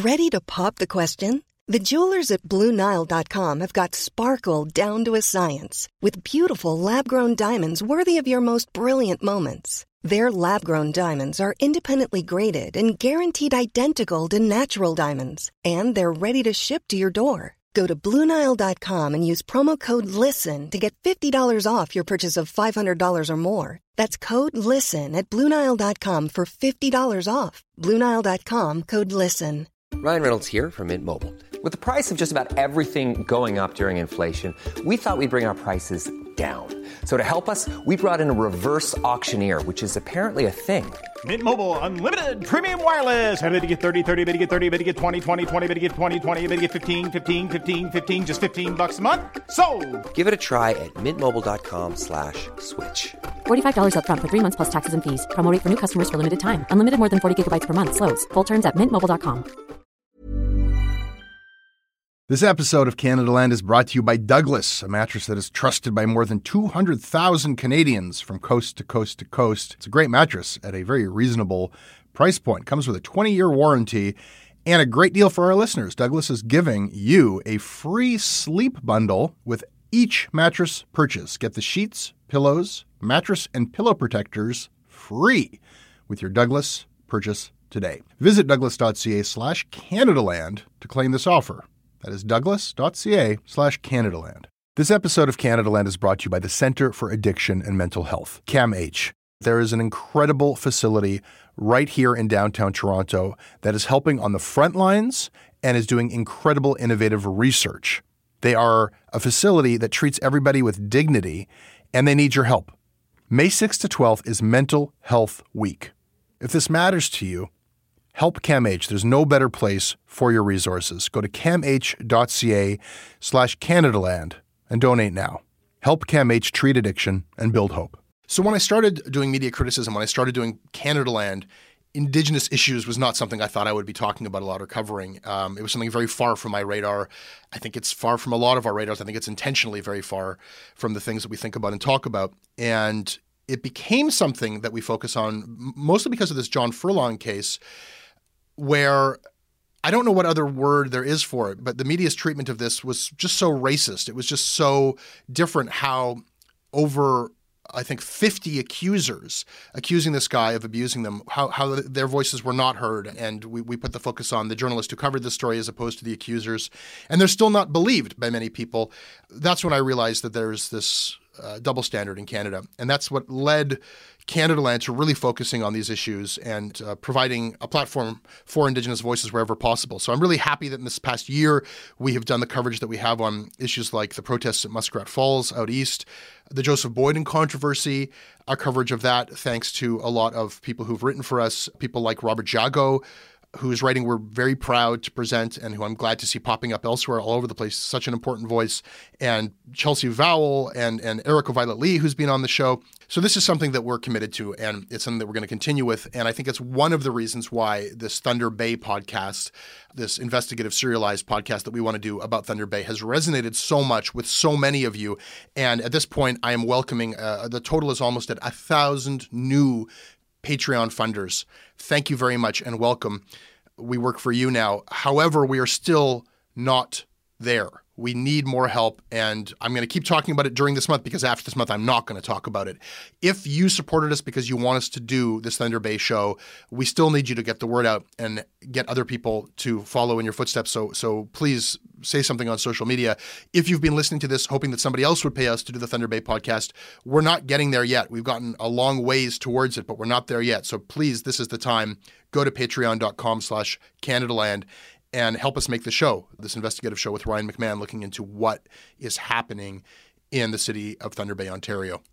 Ready to pop the question? The jewelers at BlueNile.com have got sparkle down to a science with beautiful lab-grown diamonds worthy of your most brilliant moments. Their lab-grown diamonds are independently graded and guaranteed identical to natural diamonds, and they're ready to ship to your door. Go to BlueNile.com and use promo code LISTEN to get $50 off your purchase of $500 or more. That's code LISTEN at BlueNile.com for $50 off. BlueNile.com, code LISTEN. Ryan Reynolds here from Mint Mobile. With the price of just about everything going up during inflation, we thought we'd bring our prices down. So to help us, we brought in a reverse auctioneer, which is apparently a thing. Mint Mobile Unlimited Premium Wireless. How to get 30, 30, bit to get 30, bit to get 20, 20, 20, bit to get 20, 20, bit to get 15, 15, 15, 15, just $15 a month? Sold! Give it a try at mintmobile.com/switch. $45 up front for 3 months plus taxes and fees. Promo rate for new customers for limited time. Unlimited more than 40 gigabytes per month. Slows full terms at mintmobile.com. This episode of Canada Land is brought to you by Douglas, a mattress that is trusted by more than 200,000 Canadians from coast to coast to coast. It's a great mattress at a very reasonable price point. Comes with a 20-year warranty and a great deal for our listeners. Douglas is giving you a free sleep bundle with each mattress purchase. Get the sheets, pillows, mattress, and pillow protectors free with your Douglas purchase today. Visit douglas.ca/Canadaland to claim this offer. That is douglas.ca/Canadaland. This episode of Canada Land is brought to you by the Centre for Addiction and Mental Health, CAMH. There is an incredible facility right here in downtown Toronto that is helping on the front lines and is doing incredible innovative research. They are a facility that treats everybody with dignity, and they need your help. May 6th to 12th is Mental Health Week. If this matters to you, help CAMH. There's no better place for your resources. Go to camh.ca/Canadaland and donate now. Help CAMH treat addiction and build hope. So when I started doing media criticism, when I started doing Canada Land, Indigenous issues was not something I thought I would be talking about a lot or covering. It was something very far from my radar. I think it's far from a lot of our radars. I think it's intentionally very far from the things that we think about and talk about. And it became something that we focus on mostly because of this John Furlong case, where I don't know what other word there is for it, but the media's treatment of this was just so racist. It was just so different how over, I think, 50 accusers accusing this guy of abusing them, how their voices were not heard. And we put the focus on the journalist who covered the story as opposed to the accusers. And they're still not believed by many people. That's when I realized that there's this double standard in Canada. And that's what led Canada Land to really focusing on these issues and providing a platform for Indigenous voices wherever possible. So I'm really happy that in this past year, we have done the coverage that we have on issues like the protests at Muskrat Falls out east, the Joseph Boyden controversy, our coverage of that, thanks to a lot of people who've written for us, people like Robert Jago, whose writing we're very proud to present and who I'm glad to see popping up elsewhere all over the place, such an important voice, and Chelsea Vowell and Erica Violet Lee, who's been on the show. So this is something that we're committed to, and it's something that we're going to continue with. And I think it's one of the reasons why this Thunder Bay podcast, this investigative serialized podcast that we want to do about Thunder Bay, has resonated so much with so many of you. And at this point, I am welcoming, the total is almost at 1,000 new Patreon funders. Thank you very much and welcome. We work for you now. However, we are still not there. We need more help, and I'm going to keep talking about it during this month because after this month, I'm not going to talk about it. If you supported us because you want us to do this Thunder Bay show, we still need you to get the word out and get other people to follow in your footsteps. So please say something on social media. If you've been listening to this hoping that somebody else would pay us to do the Thunder Bay podcast, we're not getting there yet. We've gotten a long ways towards it, but we're not there yet. So please, this is the time. Go to patreon.com/CanadaLand and help us make the show, this investigative show with Ryan McMahon, looking into what is happening in the city of Thunder Bay, Ontario.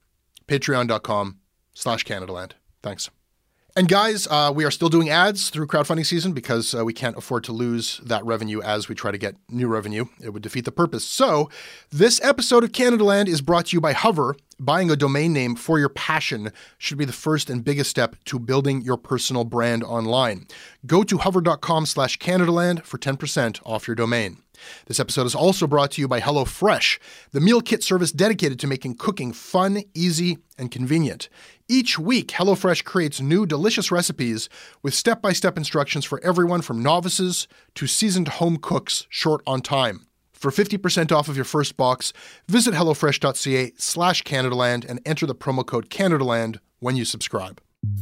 Patreon.com/CanadaLand. Thanks. And guys, we are still doing ads through crowdfunding season because we can't afford to lose that revenue as we try to get new revenue. It would defeat the purpose. So this episode of Canada Land is brought to you by Hover. Buying a domain name for your passion should be the first and biggest step to building your personal brand online. Go to hover.com/CanadaLand for 10% off your domain. This episode is also brought to you by HelloFresh, the meal kit service dedicated to making cooking fun, easy, and convenient. Each week, HelloFresh creates new delicious recipes with step-by-step instructions for everyone from novices to seasoned home cooks short on time. For 50% off of your first box, visit hellofresh.ca/Canadaland and enter the promo code Canadaland when you subscribe.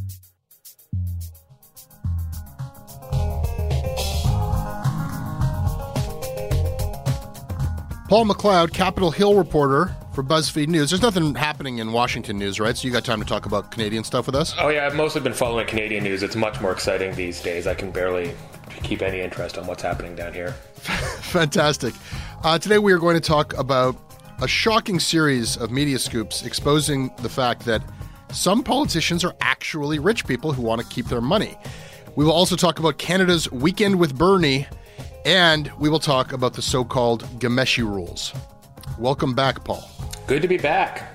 Paul McLeod, Capitol Hill reporter for BuzzFeed News. There's nothing happening in Washington news, right? So you got time to talk about Canadian stuff with us? Oh, yeah. I've mostly been following Canadian news. It's much more exciting these days. I can barely keep any interest on what's happening down here. Fantastic. Today we are going to talk about a shocking series of media scoops exposing the fact that some politicians are actually rich people who want to keep their money. We will also talk about Canada's Weekend with Bernie, and we will talk about the so-called Ghomeshi rules. Welcome back, Paul. Good to be back.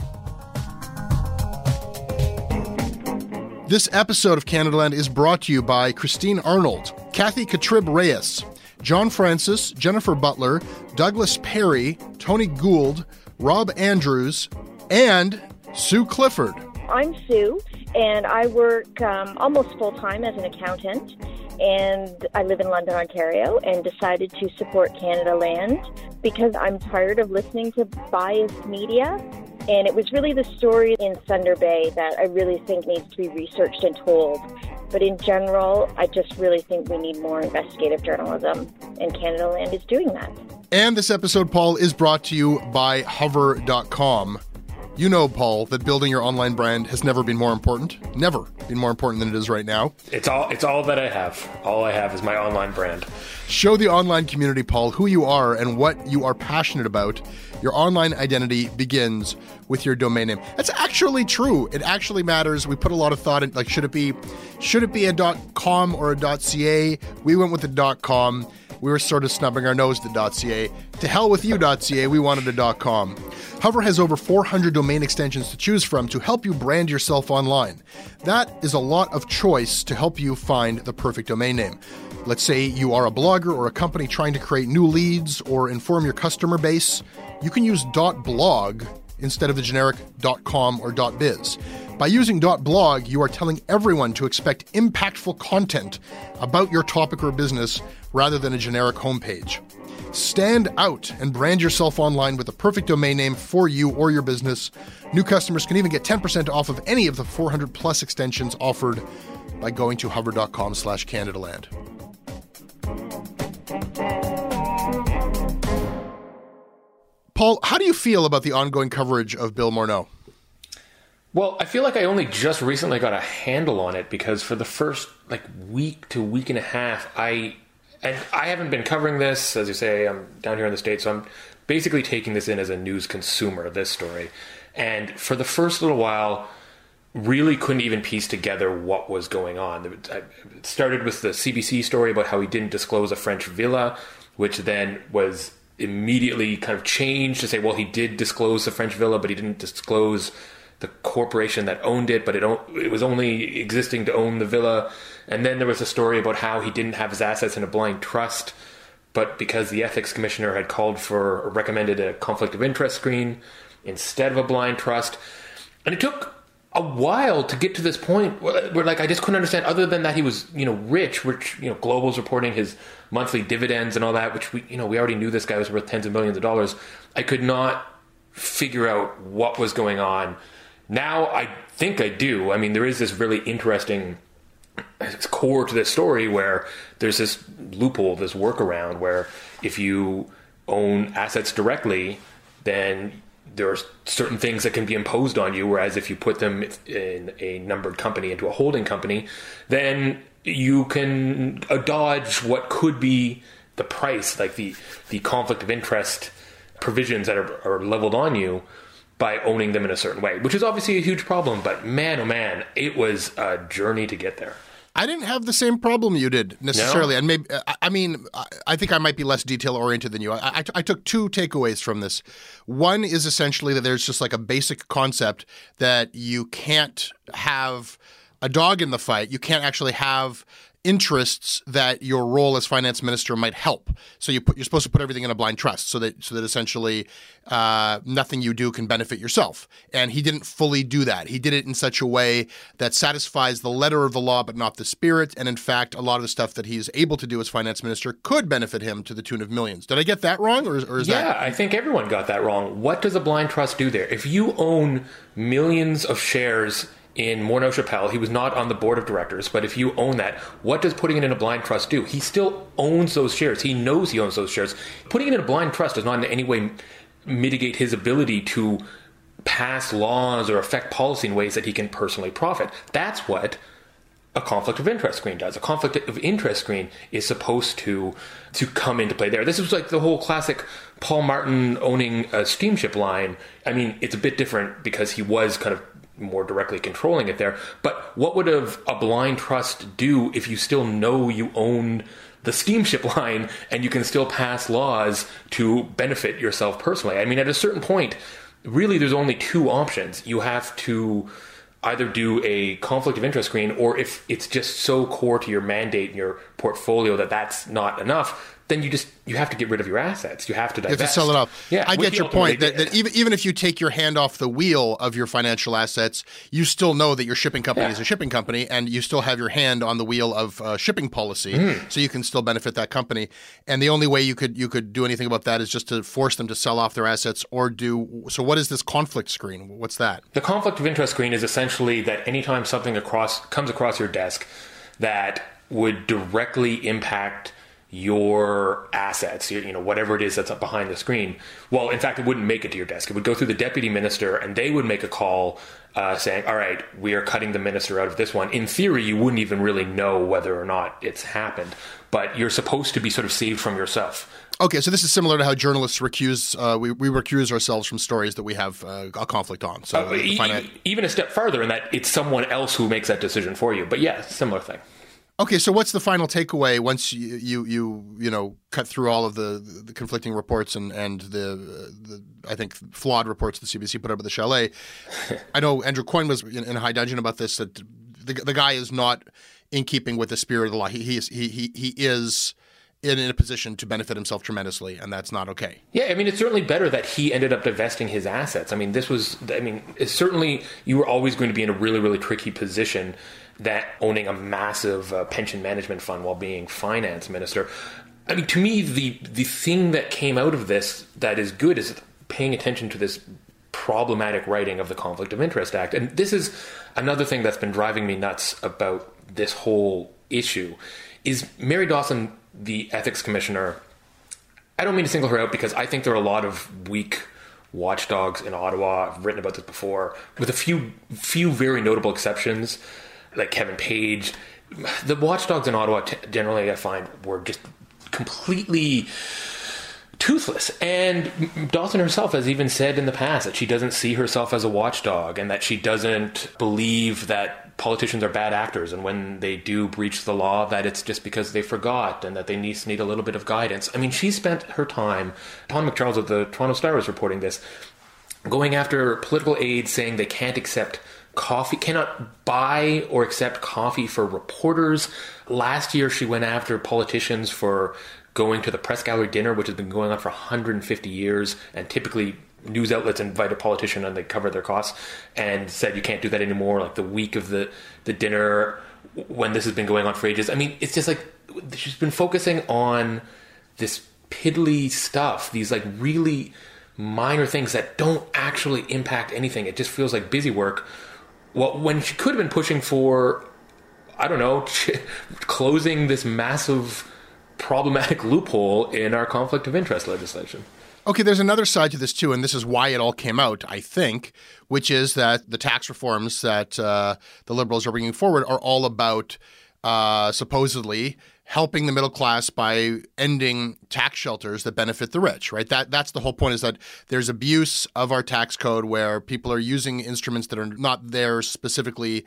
This episode of Canadaland is brought to you by Christine Arnold, Kathy Katrib-Reyes, John Francis, Jennifer Butler, Douglas Perry, Tony Gould, Rob Andrews, and Sue Clifford. I'm Sue, and I work almost full-time as an accountant, and I live in London, Ontario, and decided to support Canadaland because I'm tired of listening to biased media. And it was really the story in Thunder Bay that I really think needs to be researched and told. But in general, I just really think we need more investigative journalism, and Canadaland is doing that. And this episode, Paul, is brought to you by Hover.com. You know, Paul, that building your online brand has never been more important. Never been more important than it is right now. It's all that I have. All I have is my online brand. Show the online community, Paul, who you are and what you are passionate about. Your online identity begins with your domain name. That's actually true. It actually matters. We put a lot of thought in, like, should it be a .com or a .ca? We went with the .com. We were sort of snubbing our nose at .ca. To hell with you, .ca. We wanted a .com. Hover has over 400 domain extensions to choose from to help you brand yourself online. That is a lot of choice to help you find the perfect domain name. Let's say you are a blogger or a company trying to create new leads or inform your customer base. You can use .blog instead of the generic .com or .biz. By using .blog, you are telling everyone to expect impactful content about your topic or business rather than a generic homepage. Stand out and brand yourself online with the perfect domain name for you or your business. New customers can even get 10% off of any of the 400 plus extensions offered by going to hover.com/Canadaland. Paul, how do you feel about the ongoing coverage of Bill Morneau? Well, I feel like I only just recently got a handle on it because for the first week to week and a half, I haven't been covering this. As you say, I'm down here in the States, so I'm basically taking this in as a news consumer, this story. And for the first little while, really couldn't even piece together what was going on. It started with the CBC story about how he didn't disclose a French villa, which then was immediately kind of changed to say, well, he did disclose the French villa, but he didn't disclose the corporation that owned it, but it was only existing to own the villa. And then there was a story about how he didn't have his assets in a blind trust, but because the ethics commissioner had recommended a conflict of interest screen instead of a blind trust. And it took a while to get to this point where I just couldn't understand, other than that he was, rich, which, Global's reporting his monthly dividends and all that, which we already knew this guy was worth tens of millions of dollars. I could not figure out what was going on. Now I think I do. I mean, there is this really interesting core to this story where there's this loophole, this workaround where if you own assets directly, then there are certain things that can be imposed on you, whereas if you put them in a numbered company into a holding company, then you can dodge what could be the price, like the conflict of interest provisions that are leveled on you by owning them in a certain way, which is obviously a huge problem. But man, oh man, it was a journey to get there. I didn't have the same problem you did necessarily. No? And I think I might be less detail oriented than you. I took two takeaways from this. One is essentially that there's just like a basic concept that you can't have a dog in the fight. You can't actually have interests that your role as finance minister might help. So you're supposed to put everything in a blind trust so that essentially nothing you do can benefit yourself. And he didn't fully do that. He did it in such a way that satisfies the letter of the law but not the spirit. And in fact, a lot of the stuff that he's able to do as finance minister could benefit him to the tune of millions. Did I get that wrong, or is that? Yeah, I think everyone got that wrong. What does a blind trust do there? If you own millions of shares in Morneau Chappelle, he was not on the board of directors, but if you own that, what does putting it in a blind trust do? He still owns those shares. He knows he owns those shares. Putting it in a blind trust does not in any way mitigate his ability to pass laws or affect policy in ways that he can personally profit. That's what a conflict of interest screen does. A conflict of interest screen is supposed to come into play there. This was like the whole classic Paul Martin owning a steamship line. I mean, it's a bit different because he was kind of more directly controlling it there. But what would a blind trust do if you still know you owned the steamship line and you can still pass laws to benefit yourself personally? I mean, at a certain point, really there's only two options. You have to either do a conflict of interest screen, or if it's just so core to your mandate and your portfolio that that's not enough, then you have to get rid of your assets. You have to divest. You have to sell it off. Yeah, I get your point that even if you take your hand off the wheel of your financial assets, you still know that your shipping company is a shipping company, and you still have your hand on the wheel of shipping policy, so you can still benefit that company. And the only way you could do anything about that is just to force them to sell off their assets or do. So what is this conflict screen? What's that? The conflict of interest screen is essentially that anytime something comes across your desk that would directly impact your assets, whatever it is that's up behind the screen. Well, in fact, it wouldn't make it to your desk. It would go through the deputy minister, and they would make a call saying, all right, we are cutting the minister out of this one. In theory, you wouldn't even really know whether or not it's happened, but you're supposed to be sort of saved from yourself. Okay, so this is similar to how journalists recuse, we recuse ourselves from stories that we have a conflict on. So even a step farther in that it's someone else who makes that decision for you. But yeah, similar thing. Okay, so what's the final takeaway once you cut through all of the conflicting reports and the I think flawed reports the CBC put out of the Chalet? I know Andrew Coyne was in High Dudgeon about this, that the guy is not in keeping with the spirit of the law. He is in a position to benefit himself tremendously, and that's not okay. Yeah, I mean, it's certainly better that he ended up divesting his assets. I mean, it's certainly you were always going to be in a really, really tricky position that owning a massive pension management fund while being finance minister. I mean, to me, the thing that came out of this that is good is paying attention to this problematic writing of the Conflict of Interest Act. And this is another thing that's been driving me nuts about this whole issue, is Mary Dawson, the ethics commissioner. I don't mean to single her out because I think there are a lot of weak watchdogs in Ottawa. I've written about this before, with a few very notable exceptions, like Kevin Page. The watchdogs in Ottawa generally, I find, were just completely toothless. And Dawson herself has even said in the past that she doesn't see herself as a watchdog, and that she doesn't believe that politicians are bad actors, and when they do breach the law, that it's just because they forgot and that they need a little bit of guidance. I mean, she spent her time, Tom McCharles of the Toronto Star was reporting this, going after political aides saying they can't accept coffee, cannot buy or accept coffee for reporters. Last year, she went after politicians for going to the press gallery dinner, which has been going on for 150 years, and typically news outlets invite a politician and they cover their costs, and said you can't do that anymore, like the week of the dinner, when this has been going on for ages. I mean, it's just like she's been focusing on this piddly stuff, these like really minor things that don't actually impact anything. It just feels like busy work. Well, when she could have been pushing for, I don't know, closing this massive problematic loophole in our conflict of interest legislation. Okay, there's another side to this too, and this is why it all came out, I think, which is that the tax reforms that the Liberals are bringing forward are all about supposedly helping the middle class by ending tax shelters that benefit the rich, right? That's the whole point, is that there's abuse of our tax code where people are using instruments that are not there specifically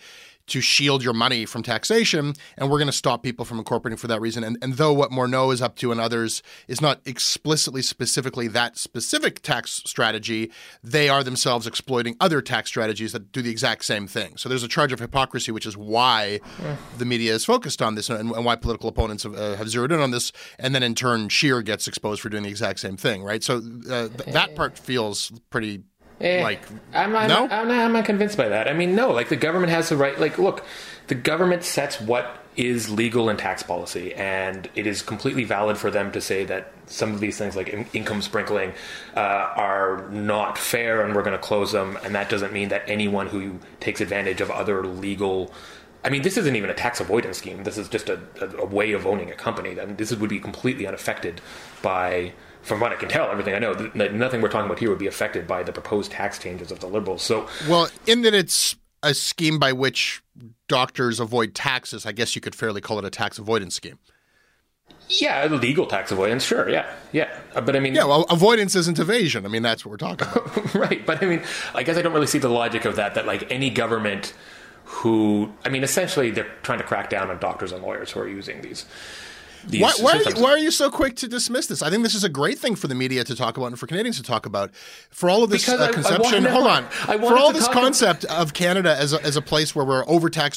to shield your money from taxation, and we're going to stop people from incorporating for that reason. And though what Morneau is up to and others is not explicitly, specifically that specific tax strategy, they are themselves exploiting other tax strategies that do the exact same thing. So there's a charge of hypocrisy, which is why the media is focused on this and why political opponents have zeroed in on this, and then in turn Scheer gets exposed for doing the exact same thing, right? So that part feels pretty... I'm not convinced by that. I mean, no, like the government has the right, like, look, the government sets what is legal in tax policy, and it is completely valid for them to say that some of these things like income sprinkling are not fair and we're going to close them. And that doesn't mean that anyone who takes advantage of other legal... I mean, this isn't even a tax avoidance scheme. This is just a way of owning a company. I mean, this would be completely unaffected by... From what I can tell, everything I know, nothing we're talking about here would be affected by the proposed tax changes of the Liberals. So, well, in that it's a scheme by which doctors avoid taxes, I guess you could fairly call it a tax avoidance scheme. Yeah, legal tax avoidance, sure, yeah. But I mean... Yeah, well, avoidance isn't evasion. I mean, that's what we're talking about. Right, but I mean, I guess I don't really see the logic of that like any government who... I mean, essentially, they're trying to crack down on doctors and lawyers who are using these Why are you so quick to dismiss this? I think this is a great thing for the media to talk about and for Canadians to talk about. For all of this conception, for all this concept of Canada as a place where we're overtaxed,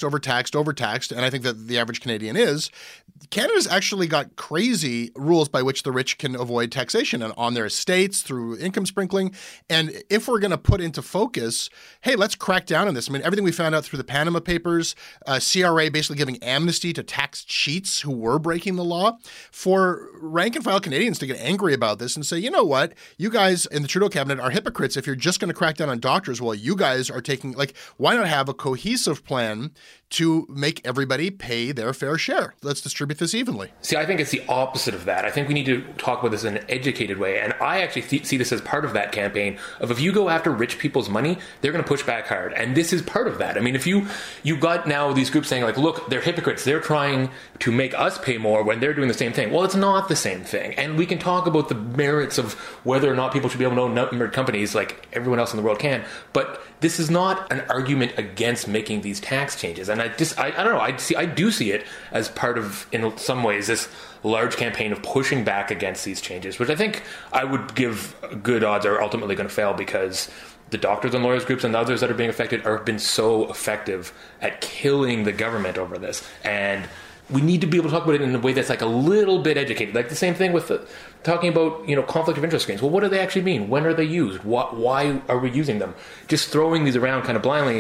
and I think that the average Canadian is, Canada's actually got crazy rules by which the rich can avoid taxation and on their estates through income sprinkling. And if we're going to put into focus, hey, let's crack down on this. I mean, everything we found out through the Panama Papers, CRA basically giving amnesty to tax cheats who were breaking the law. For rank-and-file Canadians to get angry about this and say, you know what, you guys in the Trudeau cabinet are hypocrites if you're just going to crack down on doctors while you guys are taking, like, why not have a cohesive plan to make everybody pay their fair share? Let's distribute this evenly. See, I think it's the opposite of that. I think we need to talk about this in an educated way. And I actually see this as part of that campaign of if you go after rich people's money, they're going to push back hard. And this is part of that. I mean, if you got now these groups saying like, look, they're hypocrites. They're trying to make us pay more when they're doing the same thing. Well, it's not the same thing. And we can talk about the merits of whether or not people should be able to own numbered companies like everyone else in the world can. But this is not an argument against making these tax changes. And I don't know. I do see it as part of, in some ways, this large campaign of pushing back against these changes, which I think I would give good odds are ultimately going to fail because the doctors and lawyers groups and the others that are being affected have been so effective at killing the government over this. And we need to be able to talk about it in a way that's like a little bit educated. Like the same thing with talking about, conflict of interest screens. Well, what do they actually mean? When are they used? Why are we using them? Just throwing these around kind of blindly.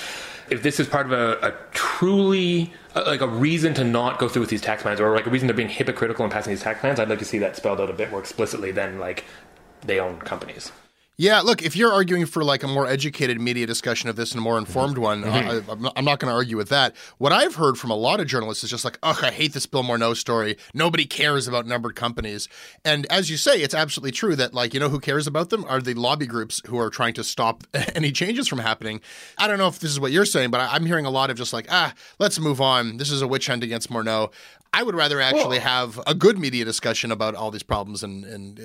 If this is part of a truly, like a reason to not go through with these tax plans or like a reason they're being hypocritical in passing these tax plans, I'd like to see that spelled out a bit more explicitly than like they own companies. Yeah, look, if you're arguing for like a more educated media discussion of this and a more informed one, I'm not going to argue with that. What I've heard from a lot of journalists is just like, ugh, I hate this Bill Morneau story. Nobody cares about numbered companies. And as you say, it's absolutely true that like, who cares about them are the lobby groups who are trying to stop any changes from happening. I don't know if this is what you're saying, but I'm hearing a lot of just like, let's move on. This is a witch hunt against Morneau. I would rather actually have a good media discussion about all these problems and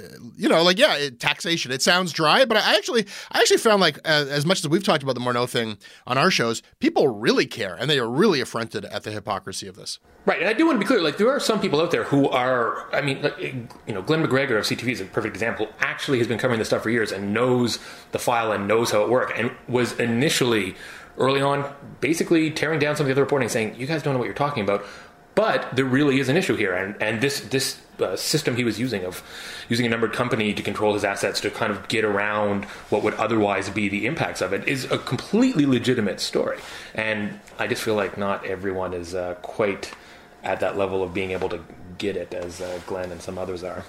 taxation. It sounds dry, but I actually found like as much as we've talked about the Morneau thing on our shows, people really care and they are really affronted at the hypocrisy of this. Right, and I do want to be clear, like there are some people out there who are, Glenn McGregor of CTV is a perfect example, actually has been covering this stuff for years and knows the file and knows how it worked and was initially early on basically tearing down some of the other reporting saying, you guys don't know what you're talking about. But there really is an issue here, and this system he was using of using a numbered company to control his assets to kind of get around what would otherwise be the impacts of it is a completely legitimate story. And I just feel like not everyone is quite at that level of being able to get it as Glenn and some others are.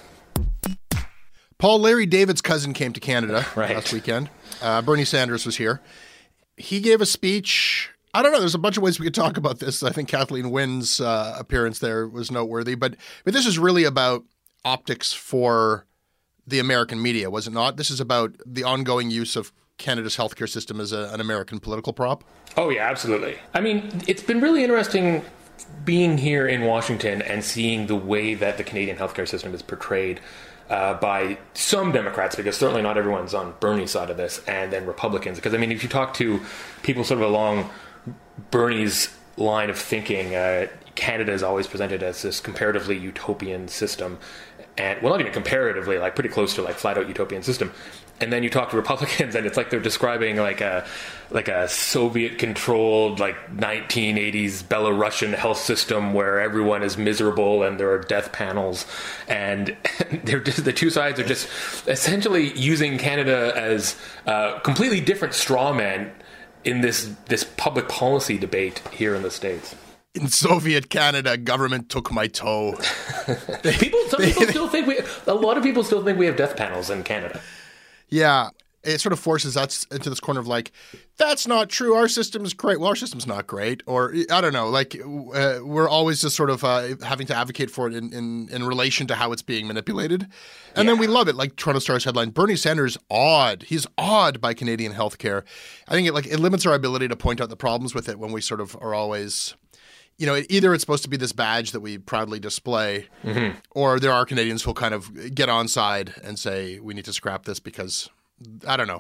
Paul, Larry David's cousin came to Canada right. last weekend. Bernie Sanders was here. He gave a speech. I don't know. There's a bunch of ways we could talk about this. I think Kathleen Wynne's appearance there was noteworthy. But this is really about optics for the American media, was it not? This is about the ongoing use of Canada's healthcare system as an American political prop. Oh, yeah, absolutely. I mean, it's been really interesting being here in Washington and seeing the way that the Canadian healthcare system is portrayed by some Democrats, because certainly not everyone's on Bernie's side of this, and then Republicans. Because, I mean, if you talk to people sort of along Bernie's line of thinking, Canada is always presented as this comparatively utopian system. And, well, not even comparatively, like pretty close to like flat out utopian system. And then you talk to Republicans, and it's like they're describing like a Soviet-controlled, like 1980s Belarusian health system where everyone is miserable and there are death panels, and they're just, the two sides are just essentially using Canada as completely different straw men in this public policy debate here in the States. In Soviet Canada, government took my toe. A lot of people still think we have death panels in Canada. Yeah, it sort of forces us into this corner of like, that's not true. Our system's great. Well, our system's not great. Or I don't know, like we're always just sort of having to advocate for it in relation to how it's being manipulated. And then we love it. Like Toronto Star's headline, Bernie Sanders awed. He's awed by Canadian healthcare. I think it limits our ability to point out the problems with it when we sort of are always... either it's supposed to be this badge that we proudly display, or there are Canadians who'll kind of get on side and say, we need to scrap this because, I don't know.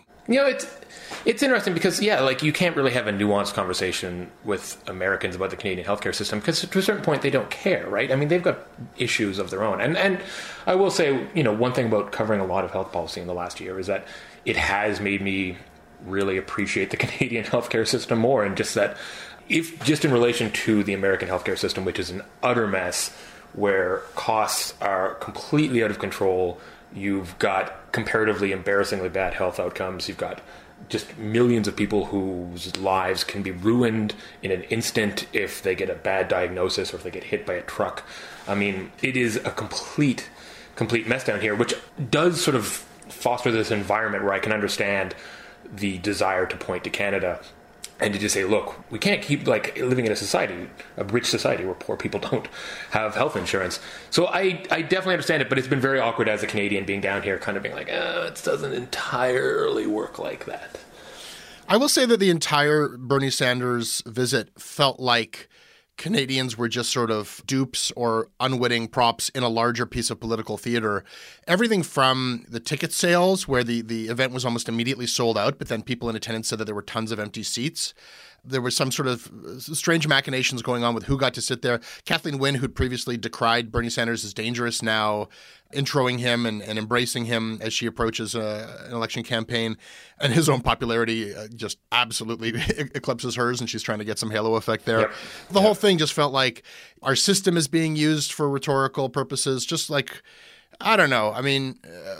It's interesting because, like you can't really have a nuanced conversation with Americans about the Canadian healthcare system because to a certain point they don't care, right? I mean, they've got issues of their own. And I will say, one thing about covering a lot of health policy in the last year is that it has made me really appreciate the Canadian healthcare system more, and just that if just in relation to the American healthcare system, which is an utter mess, where costs are completely out of control, you've got comparatively embarrassingly bad health outcomes, you've got just millions of people whose lives can be ruined in an instant if they get a bad diagnosis or if they get hit by a truck. I mean, it is a complete mess down here, which does sort of foster this environment where I can understand the desire to point to Canada and to just say, look, we can't keep like living in a rich society where poor people don't have health insurance. So I definitely understand it, but it's been very awkward as a Canadian being down here kind of being like, it doesn't entirely work like that. I will say that the entire Bernie Sanders visit felt like Canadians were just sort of dupes or unwitting props in a larger piece of political theater. Everything from the ticket sales, where the event was almost immediately sold out, but then people in attendance said that there were tons of empty seats. There was some sort of strange machinations going on with who got to sit there. Kathleen Wynne, who'd previously decried Bernie Sanders as dangerous, now introing him and embracing him as she approaches an election campaign. And his own popularity just absolutely eclipses hers, and she's trying to get some halo effect there. Yep. The whole thing just felt like our system is being used for rhetorical purposes, just like, I don't know. I mean,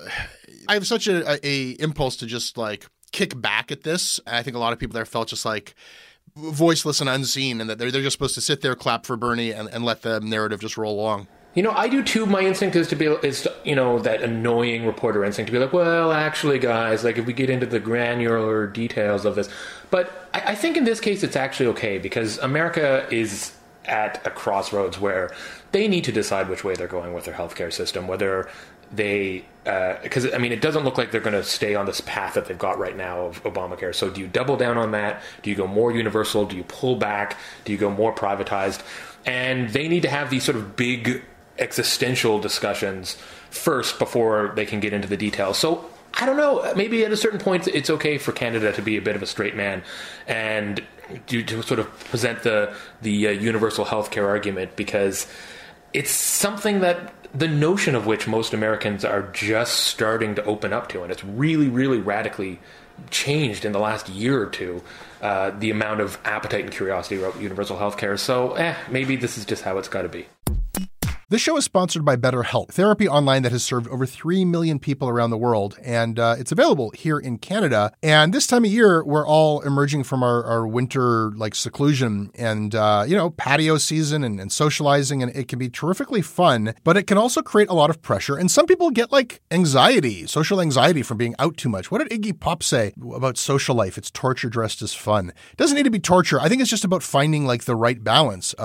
I have such a impulse to just like kick back at this. I think a lot of people there felt just like voiceless and unseen, and that they're just supposed to sit there, clap for Bernie, and let the narrative just roll along. I do too. My instinct is that annoying reporter instinct to be like, well, actually, guys, like if we get into the granular details of this. But I think in this case it's actually okay, because America is at a crossroads where they need to decide which way they're going with their healthcare system, whether they, because I mean, it doesn't look like they're going to stay on this path that they've got right now of Obamacare. So do you double down on that? Do you go more universal? Do you pull back? Do you go more privatized? And they need to have these sort of big existential discussions first before they can get into the details. So I don't know, maybe at a certain point it's okay for Canada to be a bit of a straight man and to sort of present the universal healthcare argument, because it's something that the notion of which most Americans are just starting to open up to, and it's really, really radically changed in the last year or two, the amount of appetite and curiosity about universal healthcare. So maybe this is just how it's got to be. This show is sponsored by BetterHelp, therapy online that has served over 3 million people around the world, and it's available here in Canada. And this time of year, we're all emerging from our winter seclusion and patio season and socializing, and it can be terrifically fun, but it can also create a lot of pressure. And some people get anxiety, social anxiety from being out too much. What did Iggy Pop say about social life? It's torture dressed as fun. It doesn't need to be torture. I think it's just about finding the right balance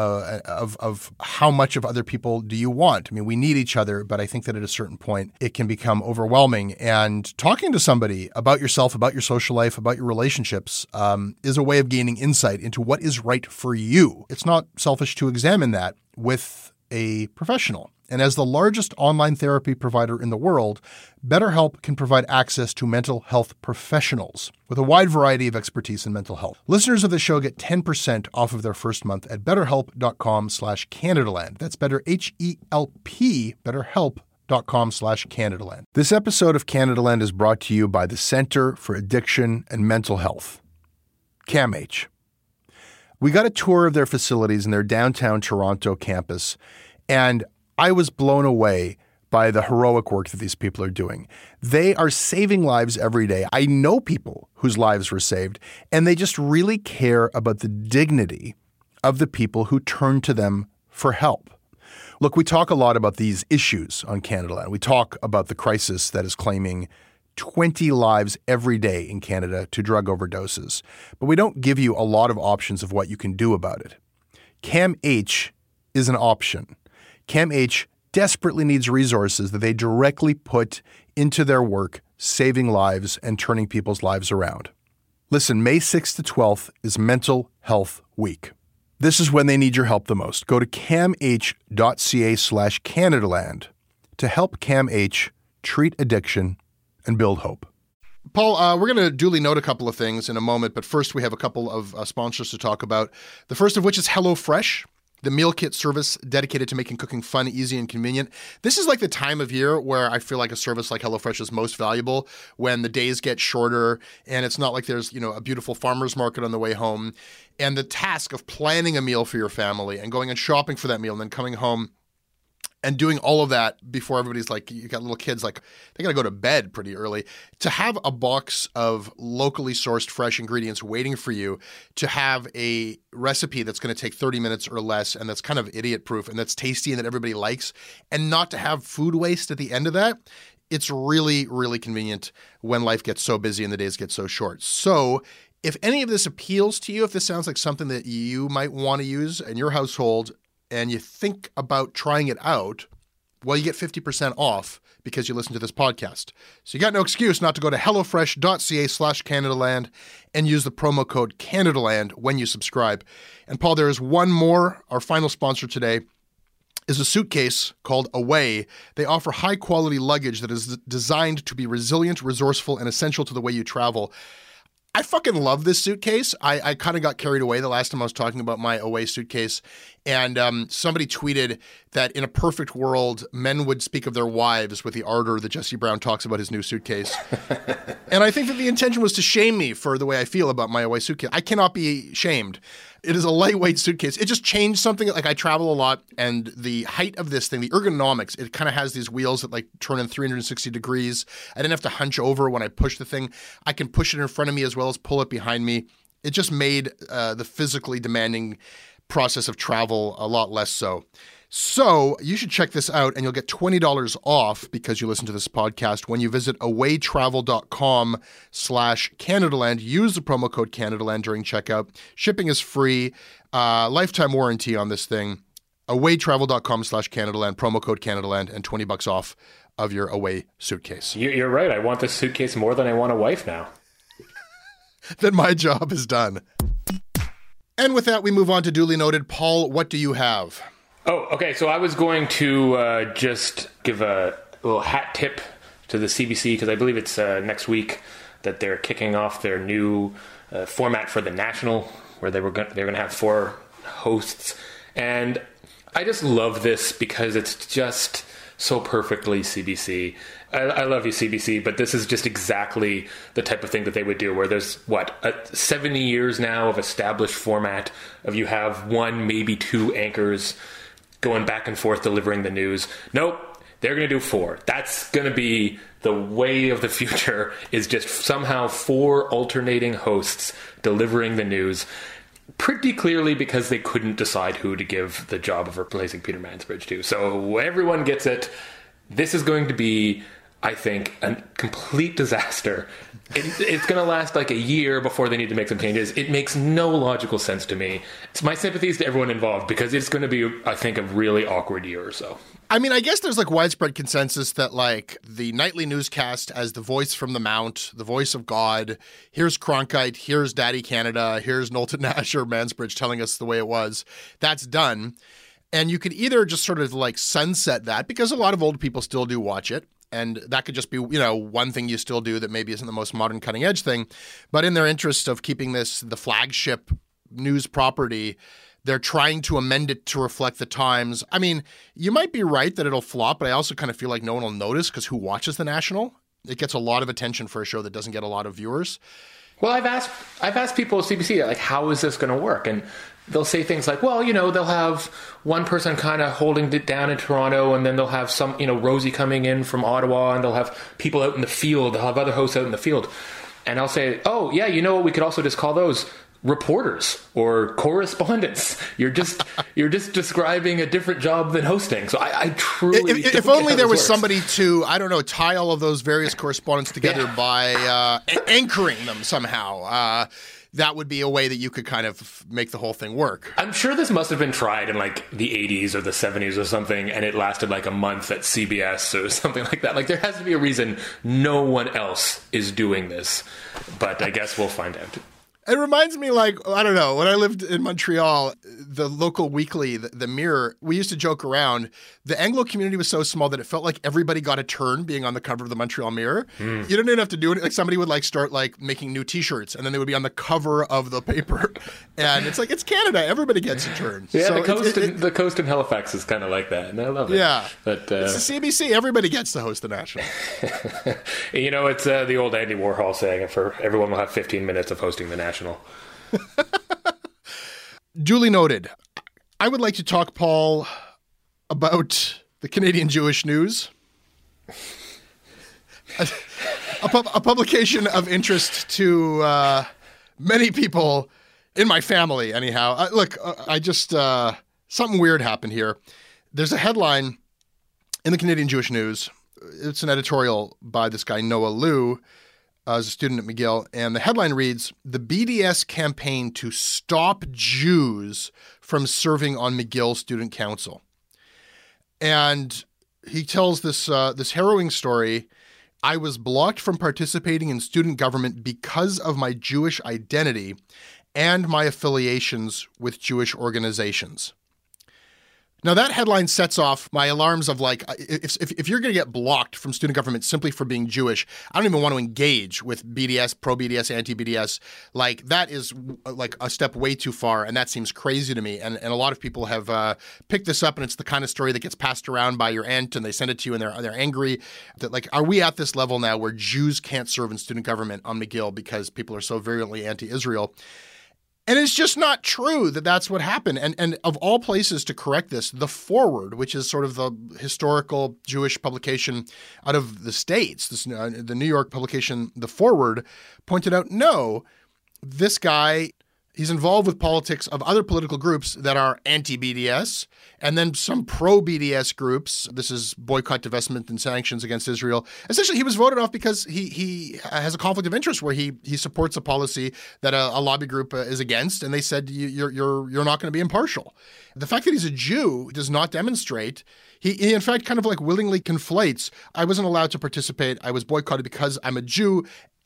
of how much of other people do you want. I mean, we need each other, but I think that at a certain point, it can become overwhelming. And talking to somebody about yourself, about your social life, about your relationships is a way of gaining insight into what is right for you. It's not selfish to examine that with a professional. And as the largest online therapy provider in the world, BetterHelp can provide access to mental health professionals with a wide variety of expertise in mental health. Listeners of the show get 10% off of their first month at betterhelp.com/Canadaland. That's better, H-E-L-P, betterhelp.com/Canadaland. This episode of Canadaland is brought to you by the Center for Addiction and Mental Health, CAMH. We got a tour of their facilities in their downtown Toronto campus, and I was blown away by the heroic work that these people are doing. They are saving lives every day. I know people whose lives were saved, and they just really care about the dignity of the people who turn to them for help. Look, we talk a lot about these issues on Canadaland. We talk about the crisis that is claiming 20 lives every day in Canada to drug overdoses, but we don't give you a lot of options of what you can do about it. CAMH is an option. CAMH desperately needs resources that they directly put into their work, saving lives and turning people's lives around. Listen, May 6th to 12th is Mental Health Week. This is when they need your help the most. Go to camh.ca/Canadaland to help CAMH treat addiction and build hope. Paul, we're going to duly note a couple of things in a moment, but first we have a couple of sponsors to talk about. The first of which is HelloFresh, the meal kit service dedicated to making cooking fun, easy, and convenient. This is like the time of year where I feel like a service like HelloFresh is most valuable, when the days get shorter and it's not like there's, a beautiful farmer's market on the way home. And the task of planning a meal for your family and going and shopping for that meal and then coming home and doing all of that before everybody's like, you got little kids, like they got to go to bed pretty early. To have a box of locally sourced fresh ingredients waiting for you, to have a recipe that's going to take 30 minutes or less and that's kind of idiot proof and that's tasty and that everybody likes, and not to have food waste at the end of that, it's really, really convenient when life gets so busy and the days get so short. So if any of this appeals to you, if this sounds like something that you might want to use in your household, and you think about trying it out, well, you get 50% off because you listen to this podcast. So you got no excuse not to go to hellofresh.ca/Canadaland and use the promo code Canadaland when you subscribe. And Paul, there is one more. Our final sponsor today is a suitcase called Away. They offer high-quality luggage that is designed to be resilient, resourceful, and essential to the way you travel. I fucking love this suitcase. I kind of got carried away the last time I was talking about my Away suitcase. And somebody tweeted that in a perfect world, men would speak of their wives with the ardor that Jesse Brown talks about his new suitcase. And I think that the intention was to shame me for the way I feel about my Away suitcase. I cannot be shamed. It is a lightweight suitcase. It just changed something. Like, I travel a lot, and the height of this thing, the ergonomics, it kind of has these wheels that like turn in 360 degrees. I didn't have to hunch over when I push the thing. I can push it in front of me as well as pull it behind me. It just made the physically demanding process of travel a lot less so. So you should check this out, and you'll get $20 off because you listen to this podcast when you visit awaytravel.com/Canadaland. Use the promo code Canadaland during checkout. Shipping is free. Lifetime warranty on this thing. Awaytravel.com/Canadaland, promo code Canadaland, and $20 off of your Away suitcase. You're right. I want this suitcase more than I want a wife now. Then my job is done. And with that, we move on to duly noted. Paul, what do you have? Oh, okay. So I was going to just give a little hat tip to the CBC, because I believe it's next week that they're kicking off their new format for the National, where they're going to have 4 hosts. And I just love this because it's just so perfectly CBC. I love you, CBC, but this is just exactly the type of thing that they would do, where there's, 70 years now of established format of you have 1, maybe 2 anchors going back and forth delivering the news. Nope, they're going to do 4. That's going to be the way of the future, is just somehow 4 alternating hosts delivering the news. Pretty clearly because they couldn't decide who to give the job of replacing Peter Mansbridge to. So everyone gets it. This is going to be, I think, a complete disaster. It's going to last like a year before they need to make some changes. It makes no logical sense to me. It's my sympathies to everyone involved, because it's going to be, I think, a really awkward year or so. I mean, I guess there's like widespread consensus that like the nightly newscast as the voice from the Mount, the voice of God, here's Cronkite, here's Daddy Canada, here's Knowlton Nash or Mansbridge telling us the way it was, that's done. And you could either just sort of like sunset that, because a lot of old people still do watch it. And that could just be, one thing you still do that maybe isn't the most modern cutting edge thing. But in their interest of keeping this the flagship news property, they're trying to amend it to reflect the times. I mean, you might be right that it'll flop, but I also kind of feel like no one will notice because who watches The National? It gets a lot of attention for a show that doesn't get a lot of viewers. Well, I've asked people at CBC, like, how is this going to work? And they'll say things like, well, they'll have one person kind of holding it down in Toronto, and then they'll have some, Rosie coming in from Ottawa, and they'll have people out in the field. They'll have other hosts out in the field. And I'll say, oh, yeah, what? We could also just call those reporters or correspondents. You're just describing a different job than hosting. So I truly if only there was somebody to, I don't know, tie all of those various correspondents together by anchoring them somehow. That would be a way that you could kind of make the whole thing work. I'm sure this must have been tried in like the 80s or the 70s or something, and it lasted like a month at CBS or something like that. Like, there has to be a reason no one else is doing this, but I guess we'll find out. It reminds me, like, I don't know, when I lived in Montreal, the local weekly, the Mirror, we used to joke around. The Anglo community was so small that it felt like everybody got a turn being on the cover of the Montreal Mirror. You didn't even have to do it. Like, somebody would like start like making new T-shirts, and then they would be on the cover of the paper. And it's like, it's Canada. Everybody gets a turn. Yeah, so the coast in Halifax is kind of like that, and I love it. Yeah. But, it's the CBC. Everybody gets to host the National. It's the old Andy Warhol saying, for everyone will have 15 minutes of hosting the National. Duly noted. I would like to talk, Paul, about the Canadian Jewish News, a publication of interest to many people in my family, anyhow. Something weird happened here. There's a headline in the Canadian Jewish News. It's an editorial by this guy, Noah Liu, as a student at McGill, and the headline reads, "The BDS campaign to stop Jews from serving on McGill Student Council." And he tells this harrowing story. "I was blocked from participating in student government because of my Jewish identity and my affiliations with Jewish organizations." Now, that headline sets off my alarms of, like, if you're going to get blocked from student government simply for being Jewish, I don't even want to engage with BDS, pro-BDS, anti-BDS. Like, that is, like, a step way too far, and that seems crazy to me. And a lot of people have picked this up, and it's the kind of story that gets passed around by your aunt, and they send it to you, and they're angry. That, like, are we at this level now where Jews can't serve in student government on McGill because people are so virulently anti-Israel? And it's just not true that that's what happened. And of all places to correct this, The Forward, which is sort of the historical Jewish publication out of the States, the New York publication, The Forward, pointed out, no, this guy, he's involved with politics of other political groups that are anti-BDS, and then some pro-BDS groups. This is boycott, divestment, and sanctions against Israel. Essentially, he was voted off because he has a conflict of interest where he supports a policy that a lobby group is against, and they said you're not going to be impartial. The fact that he's a Jew does not demonstrate. He in fact kind of like willingly conflates. I wasn't allowed to participate. I was boycotted because I'm a Jew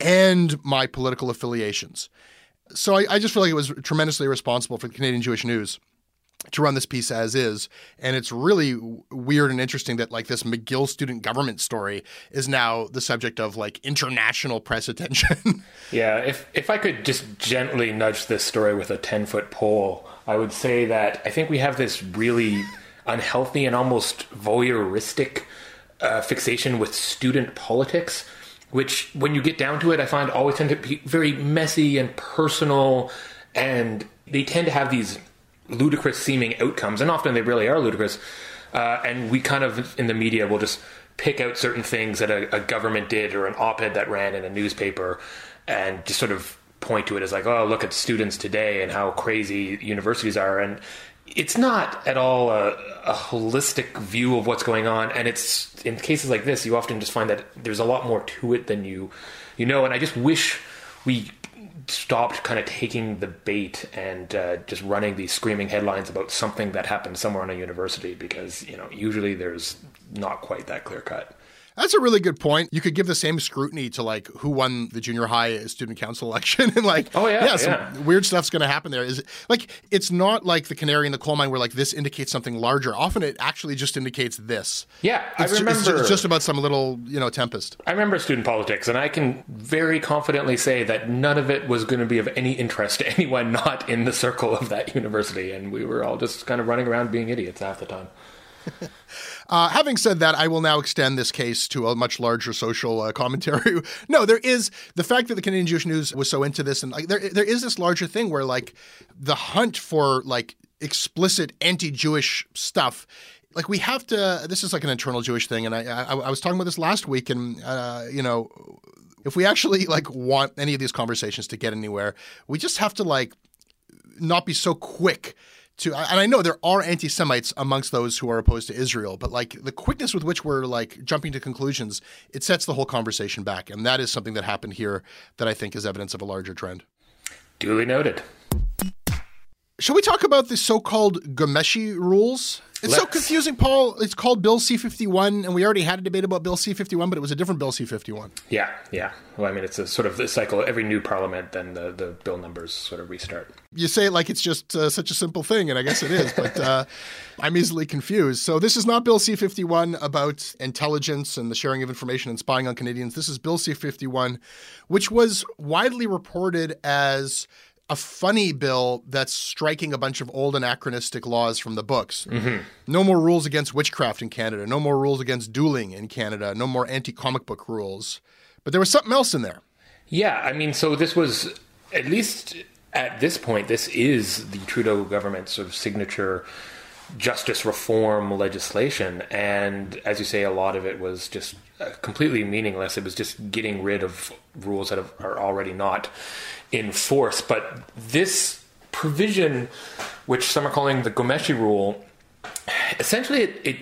and my political affiliations. So I just feel like it was tremendously irresponsible for the Canadian Jewish News to run this piece as is. And it's really weird and interesting that, like, this McGill student government story is now the subject of, like, international press attention. Yeah, if I could just gently nudge this story with a 10-foot pole, I would say that I think we have this really unhealthy and almost voyeuristic fixation with student politics, which, when you get down to it, I find always tend to be very messy and personal, and they tend to have these ludicrous-seeming outcomes, and often they really are ludicrous, and we kind of, in the media, will just pick out certain things that a government did or an op-ed that ran in a newspaper and just sort of point to it as like, oh, look at students today and how crazy universities are, and it's not at all a holistic view of what's going on, and it's in cases like this, you often just find that there's a lot more to it than you know, and I just wish we stopped kind of taking the bait and just running these screaming headlines about something that happened somewhere in a university, because, usually there's not quite that clear cut. That's a really good point. You could give the same scrutiny to like who won the junior high student council election and like, some weird stuff's going to happen there. Is like, it's not like the canary in the coal mine where like this indicates something larger. Often it actually just indicates this. Yeah, I remember. It's just about some little, tempest. I remember student politics, and I can very confidently say that none of it was going to be of any interest to anyone not in the circle of that university, and we were all just kind of running around being idiots half the time. Having said that, I will now extend this case to a much larger social commentary. No, there is the fact that the Canadian Jewish News was so into this, and like there is this larger thing where like the hunt for like explicit anti-Jewish stuff. Like we have to. This is like an internal Jewish thing, and I was talking about this last week, and if we actually like want any of these conversations to get anywhere, we just have to like not be so quick. And I know there are anti-Semites amongst those who are opposed to Israel, but like the quickness with which we're like jumping to conclusions, it sets the whole conversation back. And that is something that happened here that I think is evidence of a larger trend. Duly noted. Shall we talk about the so-called Ghomeshi rules? It's so confusing, Paul. It's called Bill C-51, and we already had a debate about Bill C-51, but it was a different Bill C-51. Yeah. Well, I mean, it's a sort of the cycle. Every new parliament, then the bill numbers sort of restart. You say it like it's just such a simple thing, and I guess it is, but I'm easily confused. So this is not Bill C-51 about intelligence and the sharing of information and spying on Canadians. This is Bill C-51, which was widely reported as a funny bill that's striking a bunch of old anachronistic laws from the books. Mm-hmm. No more rules against witchcraft in Canada. No more rules against dueling in Canada. No more anti-comic book rules. But there was something else in there. Yeah, I mean, so this was, at least at this point, this is the Trudeau government's sort of signature justice reform legislation. And as you say, a lot of it was just completely meaningless. It was just getting rid of rules that are already not in force. But this provision, which some are calling the Ghomeshi rule, essentially it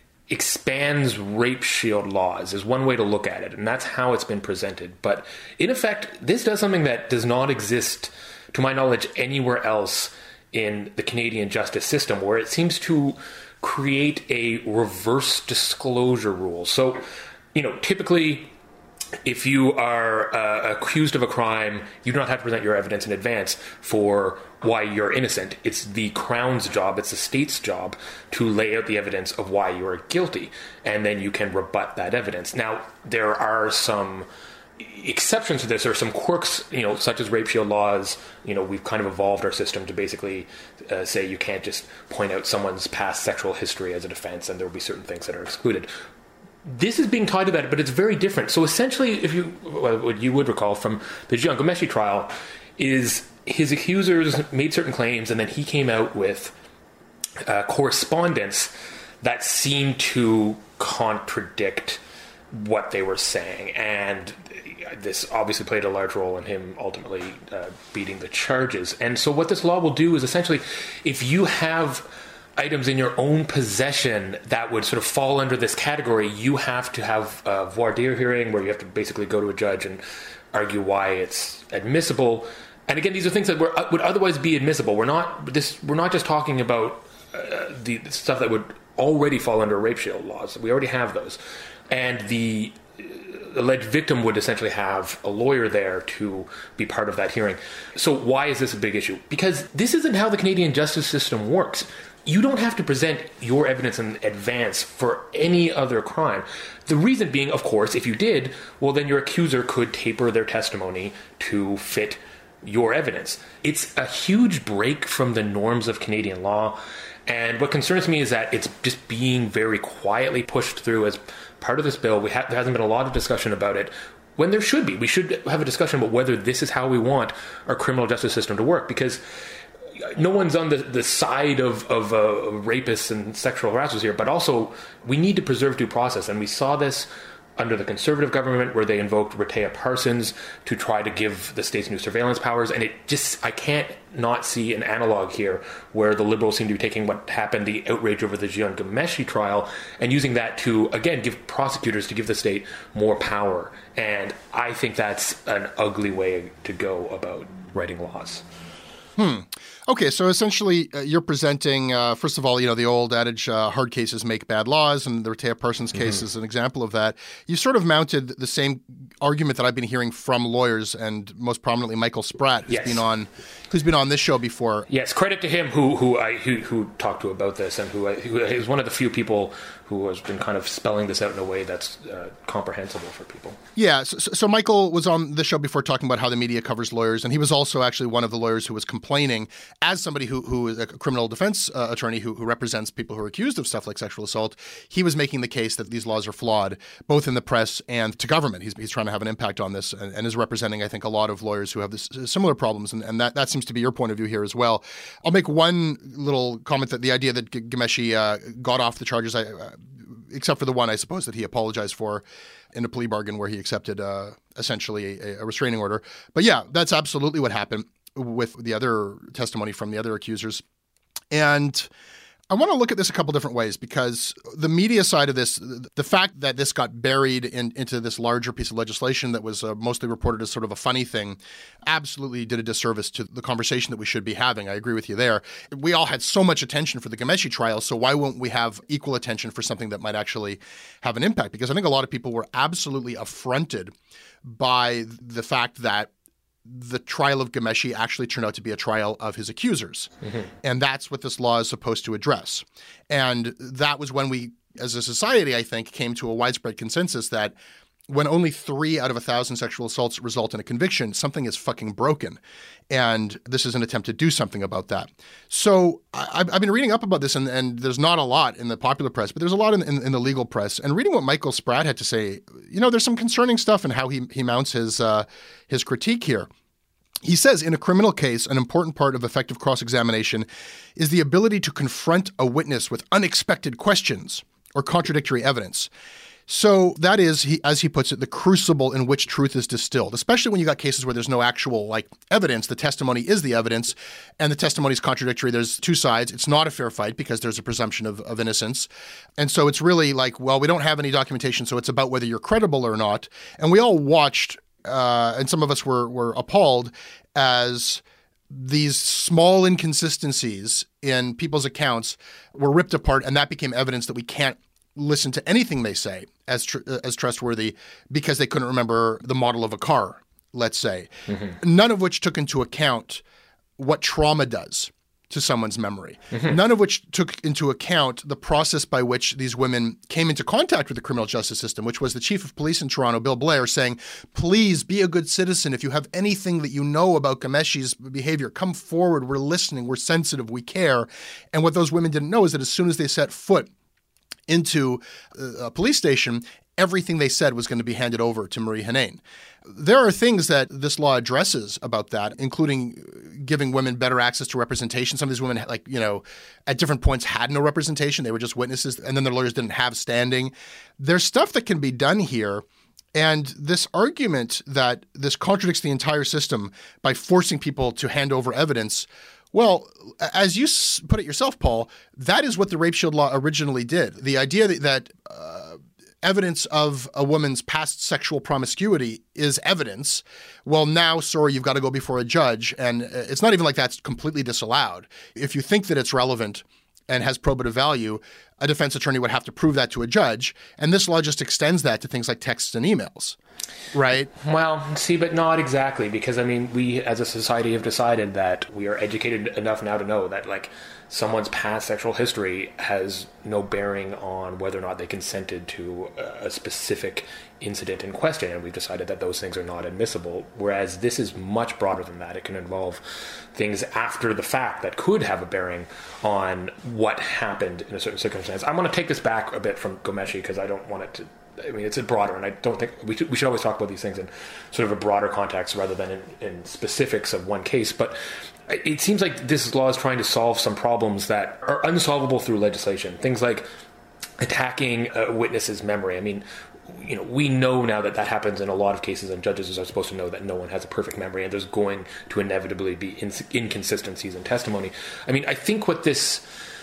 expands rape shield laws is one way to look at it, and that's how it's been presented. But in effect, this does something that does not exist, to my knowledge, anywhere else in the Canadian justice system, where it seems to create a reverse disclosure rule. So, typically, if you are accused of a crime, you do not have to present your evidence in advance for why you're innocent. It's the Crown's job, it's the state's job to lay out the evidence of why you are guilty, and then you can rebut that evidence. Now, there are some exceptions to this. There are some quirks, such as rape shield laws. We've kind of evolved our system to basically say you can't just point out someone's past sexual history as a defense, and there will be certain things that are excluded. This is being tied to that, but it's very different. So essentially, what you would recall from the Jian Ghomeshi trial is his accusers made certain claims, and then he came out with correspondence that seemed to contradict what they were saying. And this obviously played a large role in him ultimately beating the charges. And so what this law will do is essentially, if you have items in your own possession that would sort of fall under this category, you have to have a voir dire hearing where you have to basically go to a judge and argue why it's admissible. And again, these are things that would otherwise be admissible. We're not just talking about the stuff that would already fall under rape shield laws. We already have those. And the alleged victim would essentially have a lawyer there to be part of that hearing. So why is this a big issue? Because this isn't how the Canadian justice system works. You don't have to present your evidence in advance for any other crime. The reason being, of course, if you did, well, then your accuser could taper their testimony to fit your evidence. It's a huge break from the norms of Canadian law. And what concerns me is that it's just being very quietly pushed through as part of this bill. There hasn't been a lot of discussion about it, when there should be. We should have a discussion about whether this is how we want our criminal justice system to work, because no one's on the side of rapists and sexual harassers here, but also we need to preserve due process. And we saw this under the Conservative government, where they invoked Rehtaeh Parsons to try to give the states new surveillance powers. And I can't not see an analog here where the Liberals seem to be taking what happened, the outrage over the Jian Ghomeshi trial, and using that to, again, give prosecutors to give the state more power. And I think that's an ugly way to go about writing laws. Okay, so essentially you're presenting, first of all, the old adage, hard cases make bad laws, and the Rehtaeh Parsons case is an example of that. You sort of mounted the same argument that I've been hearing from lawyers, and most prominently Michael Spratt, who's been on this show before. Yes, credit to him who talked to about this, and who is one of the few people who has been kind of spelling this out in a way that's comprehensible for people. Yeah, so Michael was on the show before talking about how the media covers lawyers, and he was also actually one of the lawyers who was complaining, as somebody who is a criminal defense attorney who represents people who are accused of stuff like sexual assault. He was making the case that these laws are flawed, both in the press and to government. He's trying to have an impact on this, and is representing, I think, a lot of lawyers who have similar problems, and that seems to be your point of view here as well. I'll make one little comment that the idea that Ghomeshi got off the charges, except for the one, I suppose, that he apologized for in a plea bargain where he accepted essentially a restraining order. But yeah, that's absolutely what happened with the other testimony from the other accusers. And I want to look at this a couple different ways, because the media side of this, the fact that this got buried into this larger piece of legislation that was mostly reported as sort of a funny thing, absolutely did a disservice to the conversation that we should be having. I agree with you there. We all had so much attention for the Ghomeshi trial, so why won't we have equal attention for something that might actually have an impact? Because I think a lot of people were absolutely affronted by the fact that the trial of Ghomeshi actually turned out to be a trial of his accusers. Mm-hmm. And that's what this law is supposed to address. And that was when we, as a society, I think, came to a widespread consensus that when only 3 out of 1,000 sexual assaults result in a conviction, something is fucking broken. And this is an attempt to do something about that. So I've been reading up about this, and there's not a lot in the popular press, but there's a lot in the legal press. And reading what Michael Spratt had to say, there's some concerning stuff in how he mounts his critique here. He says, in a criminal case, an important part of effective cross-examination is the ability to confront a witness with unexpected questions or contradictory evidence. So that is, as he puts it, the crucible in which truth is distilled, especially when you got cases where there's no actual evidence. The testimony is the evidence, and the testimony is contradictory. There's two sides. It's not a fair fight because there's a presumption of innocence. And so it's really we don't have any documentation, so it's about whether you're credible or not. And we all watched, and some of us were appalled as these small inconsistencies in people's accounts were ripped apart, and that became evidence that we can't listen to anything they say as trustworthy because they couldn't remember the model of a car, let's say. Mm-hmm. None of which took into account what trauma does to someone's memory. Mm-hmm. None of which took into account the process by which these women came into contact with the criminal justice system, which was the chief of police in Toronto, Bill Blair, saying, please be a good citizen. If you have anything that you know about Ghomeshi's behavior, come forward. We're listening. We're sensitive. We care. And what those women didn't know is that as soon as they set foot into a police station, everything they said was going to be handed over to Marie Henein. There are things that this law addresses about that, including giving women better access to representation. Some of these women, at different points had no representation. They were just witnesses, and then their lawyers didn't have standing. There's stuff that can be done here. And this argument that this contradicts the entire system by forcing people to hand over evidence, well, as you put it yourself, Paul, that is what the Rape Shield law originally did. The idea that evidence of a woman's past sexual promiscuity is evidence. Well, now, sorry, you've got to go before a judge. And it's not even like that's completely disallowed. If you think that it's relevant and has probative value, a defense attorney would have to prove that to a judge. And this law just extends that to things like texts and emails, right? Well, see, but not exactly, because, we as a society have decided that we are educated enough now to know that, someone's past sexual history has no bearing on whether or not they consented to a specific incident in question, and we've decided that those things are not admissible, whereas this is much broader than that. It can involve things after the fact that could have a bearing on what happened in a certain circumstance. I want to take this back a bit from Ghomeshi because I don't want it to... it's broader, and I don't think we should always talk about these things in sort of a broader context rather than in specifics of one case. But it seems like this law is trying to solve some problems that are unsolvable through legislation. Things like attacking a witness's memory. We know now that happens in a lot of cases, and judges are supposed to know that no one has a perfect memory, and there's going to inevitably be inconsistencies in testimony. I think what this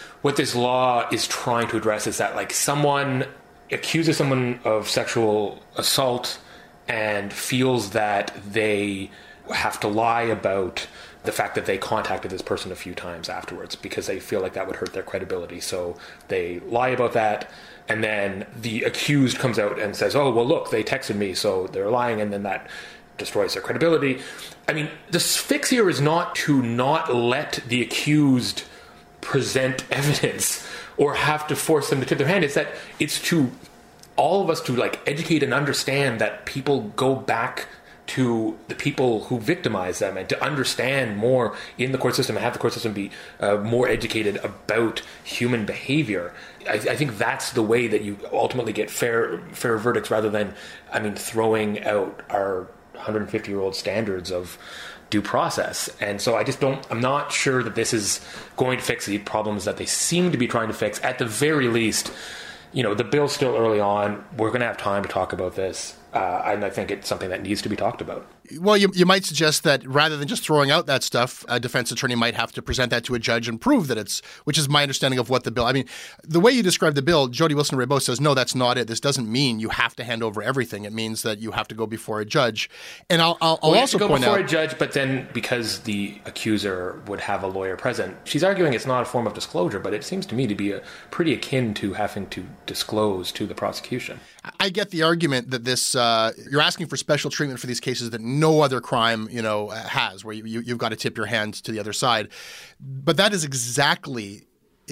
law is trying to address is that, someone accuses someone of sexual assault and feels that they have to lie about the fact that they contacted this person a few times afterwards because they feel like that would hurt their credibility. So they lie about that. And then the accused comes out and says, oh, well, look, they texted me, so they're lying. And then that destroys their credibility. I mean, the fix here is not to not let the accused present evidence or have to force them to tip their hand. It's to all of us to like educate and understand that people go back to the people who victimize them and to understand more in the court system and have the court system be more educated about human behavior. I think that's the way that you ultimately get fair verdicts rather than, throwing out our 150-year-old standards of due process. And so I'm not sure that this is going to fix the problems that they seem to be trying to fix. At the very least, the bill's still early on. We're going to have time to talk about this. And I think it's something that needs to be talked about. Well, you might suggest that rather than just throwing out that stuff, a defense attorney might have to present that to a judge and prove that which is my understanding of what the bill, the way you describe the bill, Jody Wilson-Raybould says, no, that's not it. This doesn't mean you have to hand over everything. It means that you have to go before a judge. And I'll also point out, before a judge, but then because the accuser would have a lawyer present, she's arguing it's not a form of disclosure, but it seems to me to be pretty akin to having to disclose to the prosecution. I get the argument that this, you're asking for special treatment for these cases that no other crime, has, where you've got to tip your hand to the other side. But that is exactly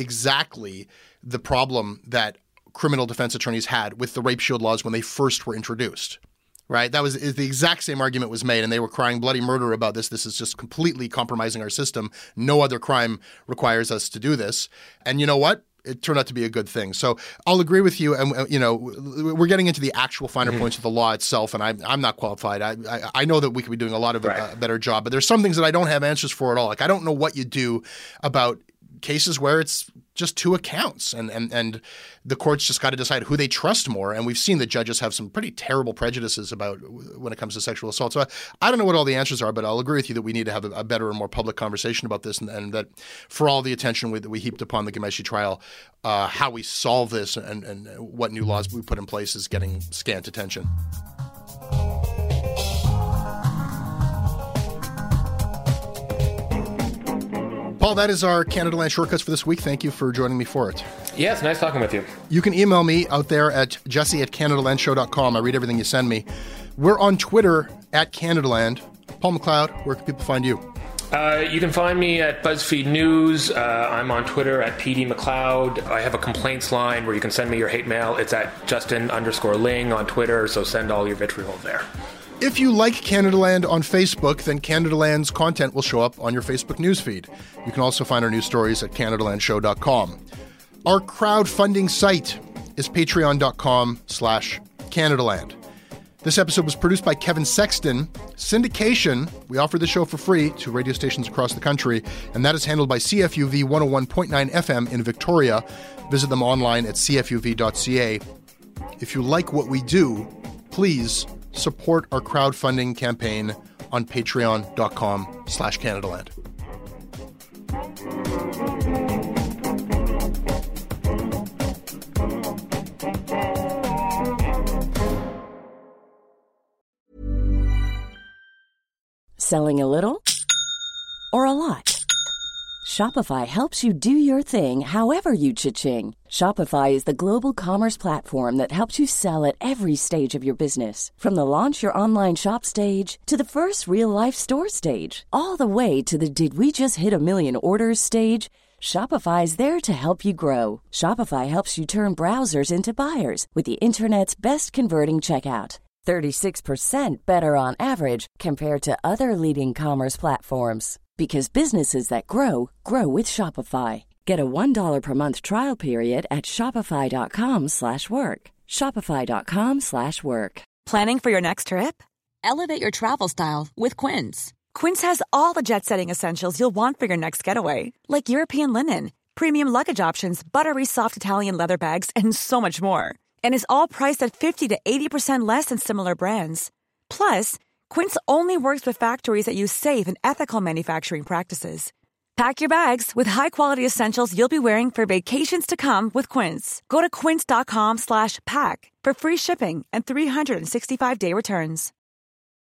the problem that criminal defense attorneys had with the rape shield laws when they first were introduced. Right? That was the exact same argument was made, and they were crying bloody murder about this. This is just completely compromising our system. No other crime requires us to do this. And you know what? It turned out to be a good thing. So I'll agree with you. And, we're getting into the actual finer points of the law itself, and I'm not qualified. I know that we could be doing a lot of a better job, but there's some things that I don't have answers for at all. Like, I don't know what you do about cases where it's just two accounts and the court's just got to decide who they trust more. And we've seen that judges have some pretty terrible prejudices about when it comes to sexual assault. So I don't know what all the answers are, but I'll agree with you that we need to have a better and more public conversation about this, and that for all the attention that we heaped upon the Ghomeshi trial, how we solve this and what new laws we put in place is getting scant attention. Paul, that is our Canada Land Shortcuts for this week. Thank you for joining me for it. Yeah, it's nice talking with you. You can email me out there at jesse@CanadaLandShow.com. I read everything you send me. We're on Twitter at CanadaLand. Paul McLeod, where can people find you? You can find me at BuzzFeed News. I'm on Twitter at PDMcLeod. I have a complaints line where you can send me your hate mail. It's at Justin_Ling on Twitter, so send all your vitriol there. If you like Canadaland on Facebook, then Canadaland's content will show up on your Facebook newsfeed. You can also find our news stories at CanadaLandShow.com. Our crowdfunding site is patreon.com/Canadaland. This episode was produced by Kevin Sexton. Syndication, we offer the show for free to radio stations across the country, and that is handled by CFUV 101.9 FM in Victoria. Visit them online at cfuv.ca. If you like what we do, please support our crowdfunding campaign on patreon.com/Canadaland. Selling a little or a lot? Shopify helps you do your thing however you cha-ching. Shopify is the global commerce platform that helps you sell at every stage of your business. From the launch your online shop stage to the first real-life store stage, all the way to the did we just hit a million orders stage. Shopify is there to help you grow. Shopify helps you turn browsers into buyers with the internet's best converting checkout. 36% better on average compared to other leading commerce platforms. Because businesses that grow, grow with Shopify. Get a $1 per month trial period at shopify.com/work. Shopify.com/work. Planning for your next trip? Elevate your travel style with Quince. Quince has all the jet-setting essentials you'll want for your next getaway, like European linen, premium luggage options, buttery soft Italian leather bags, and so much more. And is all priced at 50 to 80% less than similar brands. Plus, Quince only works with factories that use safe and ethical manufacturing practices. Pack your bags with high-quality essentials you'll be wearing for vacations to come with Quince. Go to quince.com/pack for free shipping and 365-day returns.